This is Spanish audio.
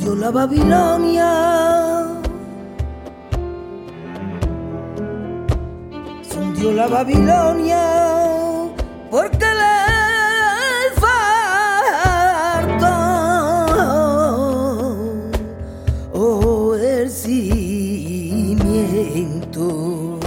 la Babilonia, se hundió la Babilonia, porque le faltó el cimiento.